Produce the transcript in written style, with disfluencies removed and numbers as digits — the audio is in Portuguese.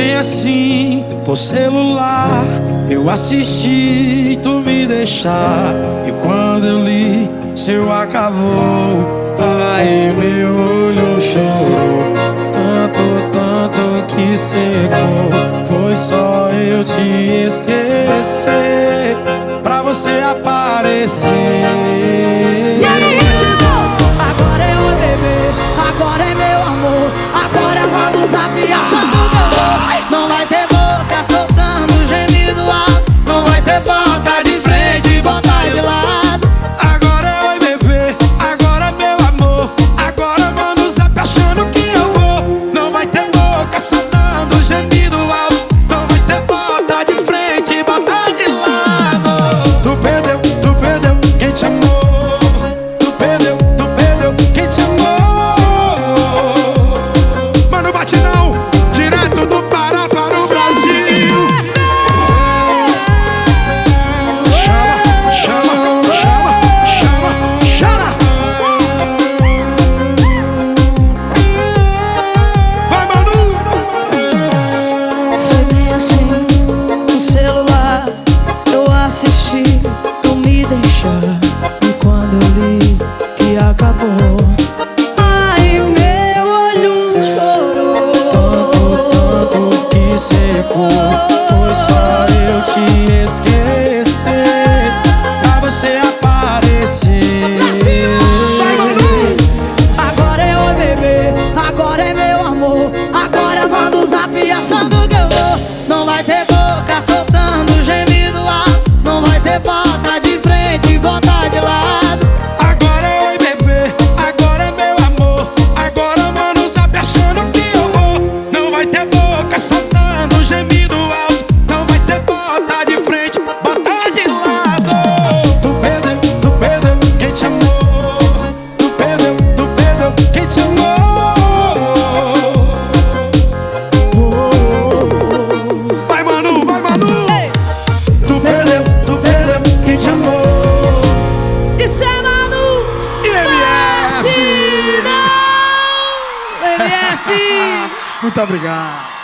bem assim, por celular eu assisti tu me deixar. E quando eu li, seu acabou. Ai, meu olho chorou, tanto, tanto que secou. Foi só eu te esquecer pra você aparecer. Agora é o bebê, agora é meu amor. Agora manda um zap achando que eu vou. Não vai ter boca soltando gemido alto. Não vai ter bota de frente e bota de lado. Agora é oi bebê, agora é meu amor. Agora manda um zap achando que eu vou. Não vai ter boca soltando gemido alto. Não vai ter bota de frente e bota de lado. Tu perdeu quem te amou. Tu perdeu quem te amou. Mano, bate não, direto do Pará para o Brasil. Chama. Vai, Manu. Foi bem assim, no celular eu assisti tu me deixar. E quando eu li que acabou, ai, o meu olho chorou. Tanto que secou. Foi só eu te esquecer pra você aparecer. Vai, Manu. Agora é o bebê, agora é meu amor. Agora manda um zap achando que eu vou. Não vai ter boca soltando gemido alto. Não vai ter bota de frente e bota de lado. Agora é oi bebê, agora é meu amor. Agora manda um zap achando que eu vou. Não vai ter boca soltando gemido alto. Não vai ter bota de frente, bota de lado. Tu perdeu quem te amou. Tu perdeu quem te amou. Vai, Manu. Ei, Tu perdeu quem te amou. isso é Manu E Batidão. MF. Muito obrigado.